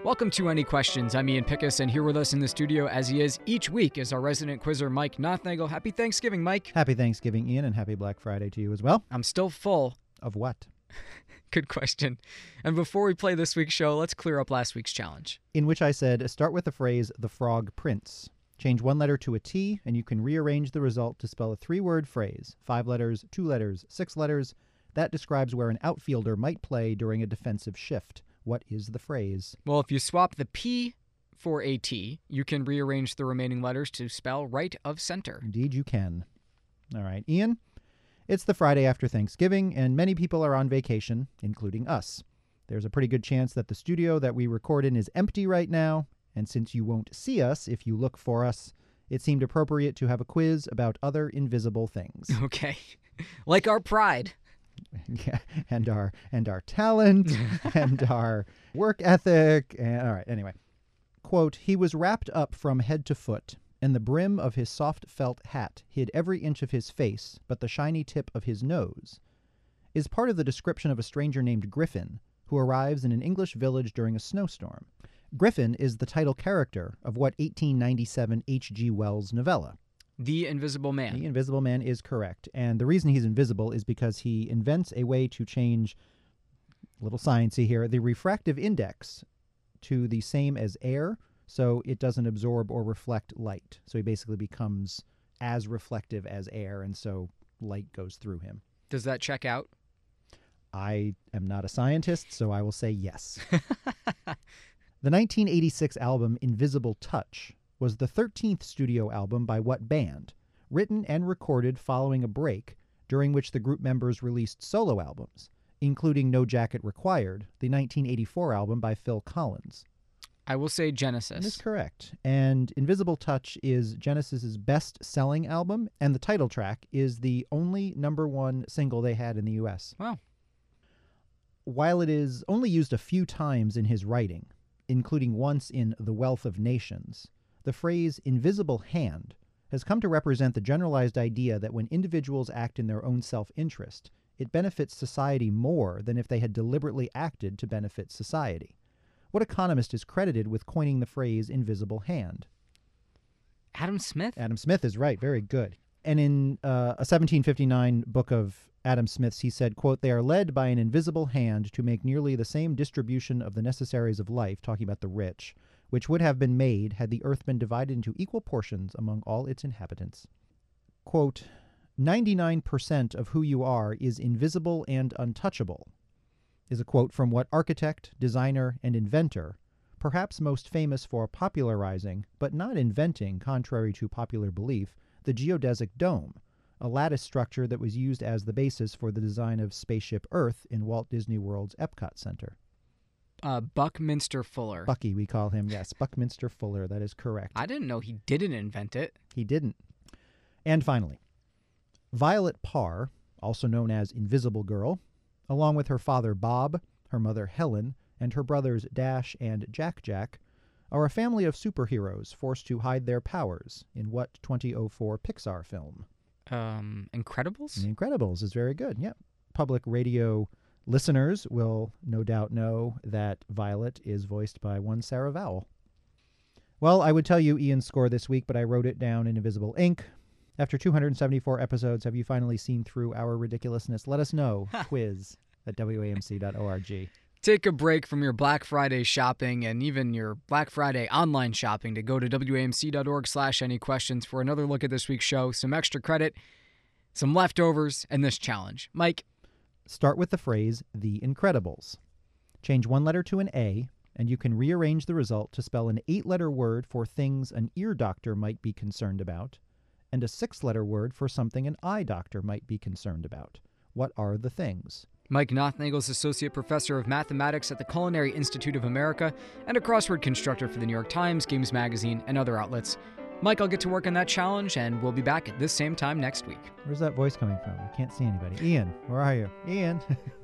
Welcome to Any Questions. I'm Ian Pickus, and here with us in the studio, as he is each week, is our resident quizzer, Mike Nothnagel. Happy Thanksgiving, Mike. Happy Thanksgiving, Ian, and happy Black Friday to you as well. I'm still full. Of what? Good question. And before we play this week's show, let's clear up last week's challenge. In which I said, start with the phrase, the frog prince. Change one letter to a T, and you can rearrange the result to spell a three-word phrase. 5 letters, 2 letters, 6 letters. That describes where an outfielder might play during a defensive shift. What is the phrase? Well, if you swap the P for a T, you can rearrange the remaining letters to spell right of center. Indeed you can. All right, Ian, it's the Friday after Thanksgiving, and many people are on vacation, including us. There's a pretty good chance that the studio that we record in is empty right now, and since you won't see us if you look for us, it seemed appropriate to have a quiz about other invisible things. Okay. Like our pride. Yeah, and our talent and our work ethic. And all right, anyway. Quote, he was wrapped up from head to foot, and the brim of his soft felt hat hid every inch of his face but the shiny tip of his nose, is part of the description of a stranger named Griffin, who arrives in an English village during a snowstorm. Griffin is the title character of what 1897 H.G. Wells novella? The Invisible Man. The Invisible Man is correct. And the reason he's invisible is because he invents a way to change, a little sciencey here, the refractive index to the same as air, so it doesn't absorb or reflect light. So he basically becomes as reflective as air, and so light goes through him. Does that check out? I am not a scientist, so I will say yes. The 1986 album Invisible Touch was the 13th studio album by what band, written and recorded following a break during which the group members released solo albums, including No Jacket Required, the 1984 album by Phil Collins? I will say Genesis. That's correct. And Invisible Touch is Genesis's best-selling album, and the title track is the only #1 single they had in the U.S. Wow. While it is only used a few times in his writing, including once in The Wealth of Nations, the phrase invisible hand has come to represent the generalized idea that when individuals act in their own self-interest, it benefits society more than if they had deliberately acted to benefit society. What economist is credited with coining the phrase invisible hand? Adam Smith? Adam Smith is right. Very good. And in a 1759 book of Adam Smith's, he said, quote, they are led by an invisible hand to make nearly the same distribution of the necessaries of life, talking about the rich, which would have been made had the earth been divided into equal portions among all its inhabitants. Quote, 99% of who you are is invisible and untouchable, is a quote from what architect, designer, and inventor, perhaps most famous for popularizing, but not inventing, contrary to popular belief, the geodesic dome, a lattice structure that was used as the basis for the design of Spaceship Earth in Walt Disney World's Epcot Center. Buckminster Fuller. Bucky, we call him, yes. Buckminster Fuller, that is correct. I didn't know he didn't invent it. He didn't. And finally, Violet Parr, also known as Invisible Girl, along with her father Bob, her mother Helen, and her brothers Dash and Jack, are a family of superheroes forced to hide their powers in what 2004 Pixar film? Incredibles? The Incredibles is very good, yep. Public radio listeners will no doubt know that Violet is voiced by one Sarah Vowell. Well, I would tell you Ian's score this week, but I wrote it down in invisible ink. After 274 episodes, have you finally seen through our ridiculousness? Let us know. Quiz at WAMC.org. Take a break from your Black Friday shopping and even your Black Friday online shopping to go to WAMC.org/anyquestions for another look at this week's show, some extra credit, some leftovers, and this challenge. Mike? Start with the phrase, The Incredibles. Change one letter to an A, and you can rearrange the result to spell an 8-letter word for things an ear doctor might be concerned about, and a 6-letter word for something an eye doctor might be concerned about. What are the things? Mike Nothnagel is Associate Professor of Mathematics at the Culinary Institute of America and a crossword constructor for the New York Times, Games Magazine, and other outlets. Mike, I'll get to work on that challenge, and we'll be back at this same time next week. Where's that voice coming from? I can't see anybody. Ian, where are you? Ian.